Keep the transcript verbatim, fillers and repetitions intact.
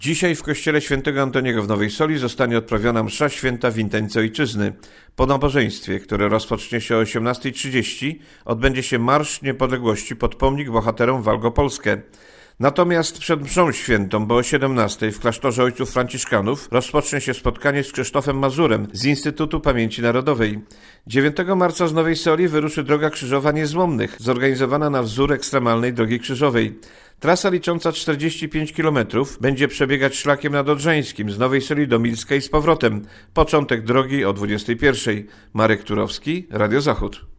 Dzisiaj w kościele świętego Antoniego w Nowej Soli zostanie odprawiona msza święta w intencji ojczyzny. Po nabożeństwie, które rozpocznie się o osiemnastej trzydzieści, odbędzie się Marsz Niepodległości pod pomnik bohaterom walk o Polskę. Natomiast przed mszą świętą, bo o siedemnastej w klasztorze ojców franciszkanów rozpocznie się spotkanie z Krzysztofem Mazurem z Instytutu Pamięci Narodowej. dziewiątego marca z Nowej Soli wyruszy Droga Krzyżowa Niezłomnych, zorganizowana na wzór ekstremalnej Drogi Krzyżowej. Trasa licząca czterdzieści pięć kilometrów będzie przebiegać szlakiem nadodrzańskim z Nowej Soli do Milska i z powrotem. Początek drogi o dwudziestej pierwszej. Marek Turowski, Radio Zachód.